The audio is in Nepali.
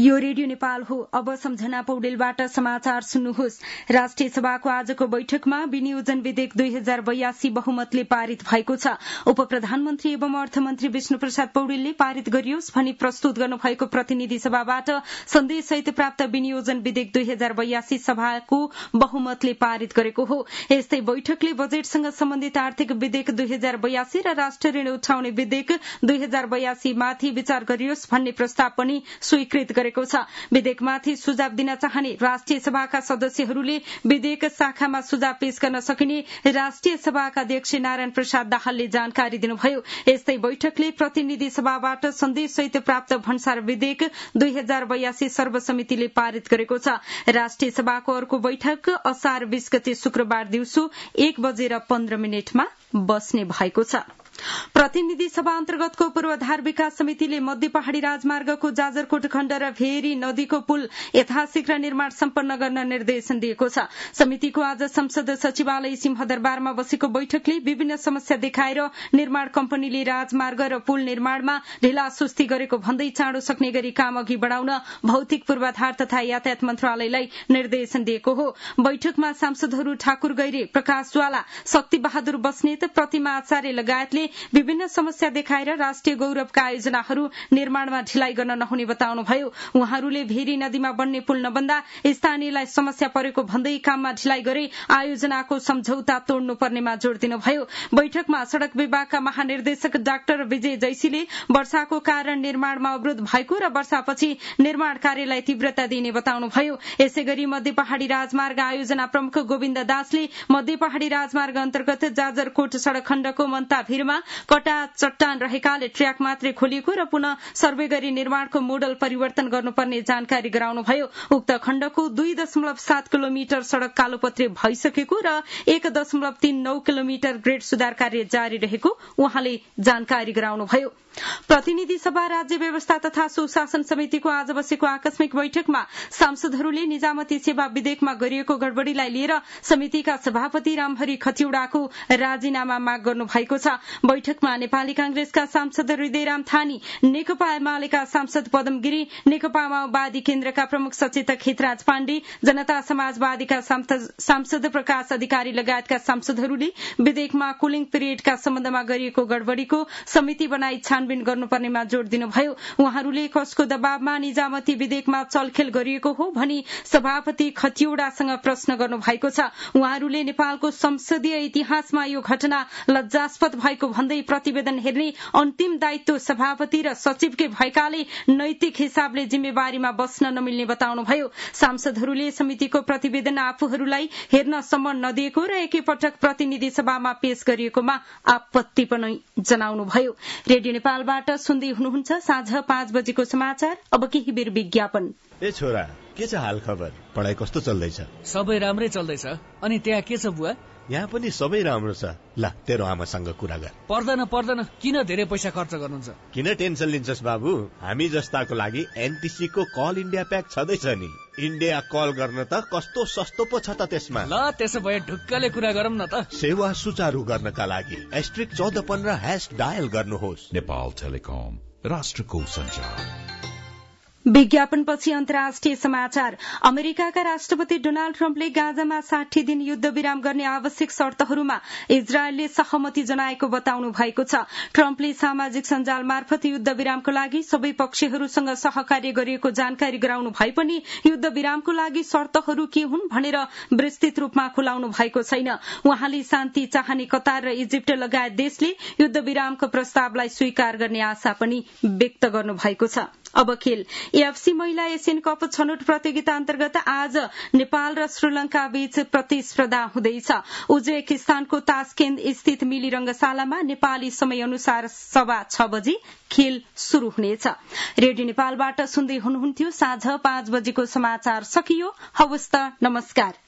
यो रेडियो नेपाल हो। अब सम्झना पौडेलबाट समाचार सुन्नुहोस्। राष्ट्रिय सभाको आजको बैठकमा विनियोजन विधेयक 2082 बहुमतले पारित भएको छ। उप प्रधानमन्त्री एवं अर्थमन्त्री विष्णु प्रसाद पौडेलले पारित गरियोस् भनी प्रस्तुत गर्नुभएको प्रतिनिधि सभाबाट सन्देशसहित प्राप्त विनियोजन विधेयक 2082 सभाको बहुमतले पारित गरेको हो। यस्तै बैठकले बजेटसँग सम्बन्धित आर्थिक विधेयक 2082 र राष्ट्र ऋण उठाउने विधेयक 2082 माथि विचार गरियोस् भन्ने प्रस्ताव पनि स्वीकृत गरेको छ। विधेयकमाथि सुझाव दिन चाहने राष्ट्रिय सभाका सदस्यहरूले विधेयक शाखामा सुझाव पेश गर्न सकिने राष्ट्रिय सभाका अध्यक्ष नारायण प्रसाद दाहालले जानकारी दिनुभयो। यस्तै बैठकले प्रतिनिधि सभाबाट सन्देशसहित प्राप्त भन्सार विधेयक 2082 सर्वसमितिले पारित गरेको छ। राष्ट्रिय सभाको अर्को बैठक असार 20 गते शुक्रबार दिउँसो 1:15 बस्ने भएको छ। प्रतिनिधि सभा अन्तर्गतको पूर्वाधार विकास समितिले मध्य पहाड़ी राजमार्गको जाजरकोट खण्ड र भेरी नदीको पुल यथाशीघ्र निर्माण सम्पन्न गर्न निर्देशन दिएको छ। समितिको आज संसद सचिवालय सिंहदरबारमा बसेको बैठकले विभिन्न समस्या देखाएर निर्माण कम्पनीले राजमार्ग र पुल निर्माणमा ढिलासुस्ती गरेको भन्दै चाँडो सक्ने गरी काम अघि बढ़ाउन भौतिक पूर्वाधार तथा यातायात मन्त्रालयलाई निर्देशन दिएको हो। बैठकमा सांसदहरू ठाकुर गैरे, प्रकाश ज्वाला, शक्ति बहादुर बस्नेत, प्रतिमा आचार्य लगायतले विभिन्न समस्या देखाएर राष्ट्रिय गौरवका आयोजनाहरू निर्माणमा ढिलाइ गर्न नहुने बताउनुभयो। उहाँहरूले भेरी नदीमा बन्ने पुल नबन्दा स्थानीयलाई समस्या परेको भन्दै काममा ढिलाइ गरे आयोजनाको सम्झौता तोड्नु पर्नेमा जोड़ दिनुभयो। बैठकमा सड़क विभागका महानिर्देशक डाक्टर विजय जैसीले वर्षाको कारण निर्माणमा अवरोध भएको र वर्षापछि निर्माण कार्यलाई तीव्रता दिने बताउनुभयो। यसैगरी मध्य पहाड़ी राजमार्ग आयोजना प्रमुख गोविन्द दासले मध्य पहाड़ी राजमार्ग अन्तर्गत जाजरकोट सड़क खण्डको मन्ताभिरमा कटा चट्टान रहेकाले ट्र्याक मात्रै खोलिएको र पुनः सर्वे गरी निर्माणको मोडल परिवर्तन गर्नुपर्ने जानकारी गराउनुभयो। उक्त खण्डको 2.7 किलोमिटर सड़क कालोपत्रे भइसकेको र 1.39 किलोमिटर ग्रेड सुधार कार्य जारी रहेको उहाँले जानकारी गराउनुभयो। प्रतिनिधि सभा राज्य व्यवस्था तथा सुशासन समितिको आज बसेको आकस्मिक बैठकमा सांसदहरूले निजामती सेवा विधेयकमा गरिएको गड़बड़ीलाई लिएर समितिका सभापति रामहरि खतिवड़ाको राजीनामा माग गर्नु भएको छ। बैठकमा नेपाली कांग्रेसका सांसद हृदयराम थानी, नेकपा एमालेका सांसद पदम गिरी, नेकपा माओवादी केन्द्रका प्रमुख सचेतक हितराज पाण्डे, जनता समाजवादीका सांसद प्रकाश अधिकारी लगायतका सांसदहरूले विधेयकमा कुलिङ पिरियडका सम्बन्धमा गरिएको गड़बड़ीको समिति बनाई छानबिन गर्नुपर्नेमा जोड़ दिनुभयो। उहाँहरूले कसको दबावमा निजामती विधेयकमा चलखेल गरिएको हो भनी सभापति खतिवड़ासँग प्रश्न गर्नु भएको छ। उहाँहरूले नेपालको संसदीय इतिहासमा यो घटना लज्जास्पद भएको भन्दै प्रतिवेदन हेर्ने अन्तिम दायित्व सभापति र सचिवकै भएकाले नैतिक हिसाबले जिम्मेवारीमा बस्न नमिल्ने बताउनुभयो। सांसदहरूले समितिको प्रतिवेदन आफूहरूलाई हेर्न सम्म नदिएको र एकैपटक प्रतिनिधि सभामा पेश गरिएकोमा आपत्ति पनि जनाउनुभयो। रेडियो नेपालबाट सुन्दै हुनुहुन्छ साँझ 5 बजेको समाचार। अब केही बेर विज्ञापन। ए छोरा, के छ हाल खबर? पढाइ कस्तो चल्दैछ? सबै राम्रै चल्दैछ। अनि त्यहाँ के छ बुवा? यहाँ पनि सबै राम्रो छ। ल तेरो आमासँग कुरा गर। पर्दैन, किन धेरै पैसा खर्च गर्नुहुन्छ? किन टेन्सन लिन्छस् बाबु? हामी जस्ताको लागि एनटीसी को कल इन्डिया प्याक छँदैछ नि। इन्डिया कल गर्न त कस्तो सस्तो पो छ त त्यसमा। ल त्यसो भए ढुक्कले कुरा गरौँ न त। सेवा सुचारू गर्नका लागि *1415# डायल गर्नुहोस्। नेपाल टेलिकम, राष्ट्रको सञ्चार। विज्ञापनपछि अन्तर्राष्ट्रिय समाचार। अमेरिकाका राष्ट्रपति डोनाल्ड ट्रम्पले गाजामा 60 दिन युद्ध विराम गर्ने आवश्यक शर्तहरूमा इजरायलले सहमति जनाएको बताउनु भएको छ। ट्रम्पले सामाजिक सञ्जाल मार्फत युद्ध विरामको लागि सबै पक्षहरूसँग सहकार्य गरिएको जानकारी गराउनु भए पनि युद्ध विरामको लागि शर्तहरू के हुन् भनेर विस्तृत रूपमा खुलाउनु भएको छैन। उहाँले शान्ति चाहने कतार र इजिप्ट लगायत देशले युद्ध विरामको प्रस्तावलाई स्वीकार गर्ने आशा पनि व्यक्त गर्नु भएको छ। अब खेल। एएफसी महिला एशियन कप छनौट प्रतियोगिता अन्तर्गत आज नेपाल र श्रीलंका बीच प्रतिस्पर्धा हुँदैछ। उज्बेकिस्तानको तास्केन्द स्थित मिली रंगशालामा नेपाली समय अनुसार 6:15 बजे खेल शुरू हुनेछ। रेडियो नेपालबाट सुन्दै हुनुहुन्थ्यो साँझ 5 बजेको समाचार सकियो। हवस् त, नमस्कार।